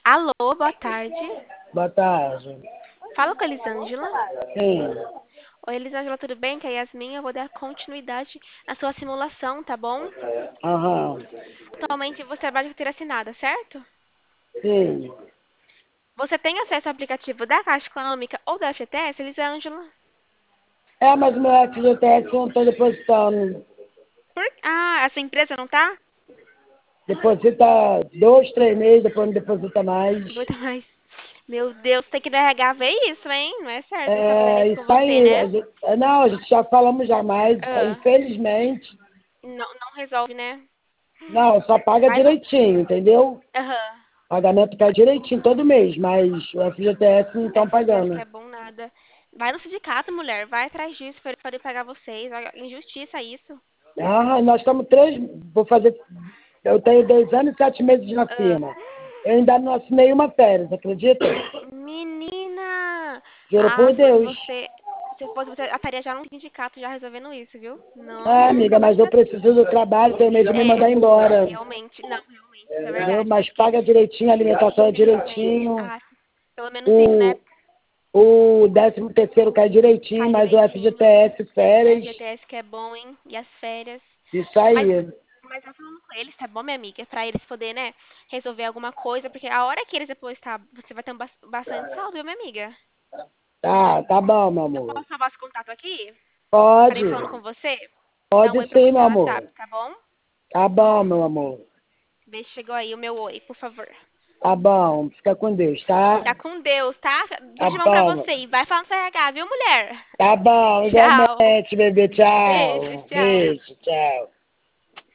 Alô, boa tarde. Boa tarde. Fala com a Elisângela. Sim. Oi, Elisângela, tudo bem? Que é a Yasmin. Eu vou dar continuidade na sua simulação, tá bom? Aham. Atualmente você trabalha de carteira assinada, certo? Sim. Você tem acesso ao aplicativo da Caixa Econômica ou da FGTS, Elisângela? É, mas meu FGTS eu não estou depositando. Ah, essa empresa não tá? Deposita 2, 3 meses, depois não deposita mais. Muito mais. Meu Deus, tem que RH ver isso, hein? Não é certo eles estão fazendo É, isso com isso você, aí. né? Não, a gente já falamos jamais. Ah, Infelizmente, não resolve, né? não, só paga Vai no... direitinho, entendeu? Aham. Pagamento cai direitinho todo mês, mas o FGTS não estão FGTS que pagando. é bom nada. Vai no sindicato, mulher. Vai atrás disso para eles poderem pagar vocês. Olha, injustiça isso. Ah, nós estamos vou fazer, eu tenho 2 anos e 7 meses na Ah, firma. Eu ainda não assinei uma férias, acredita? menina! Juro Ah, por Deus. se fosse você, estaria já no sindicato já resolvendo isso, viu? Não, Ah, amiga, mas mas eu preciso do trabalho, tenho medo de me é, mandar embora. realmente, não, realmente, isso é Entendeu? verdade, Mas porque paga direitinho, a alimentação é infelizmente, direitinho. pelo menos isso, né? O, o 13º cai direitinho, Cai mas o direitinho. FGTS, férias, FGTS que é bom, hein? E as férias. isso Mas, aí. mas vai falando com eles, tá bom, minha amiga? Pra eles poderem, né, resolver alguma coisa, porque a hora que eles depositar, você vai ter bastante saldo, viu, minha amiga? Tá bom, meu Eu amor. posso salvar esse contato aqui? Pra ir Pode, falando com você? Dá um pode oi pra sim, você meu no amor. WhatsApp, tá bom? Tá bom, meu amor. Vê se chegou aí o meu oi, por favor. Tá bom, fica com Deus, tá? Fica com Deus, tá? Tá Beijão pra bom. você e vai falando no RH, viu, mulher? Tá bom, Tchau. igualmente, bebê. Beijo, Tchau. tchau. Beijo, tchau.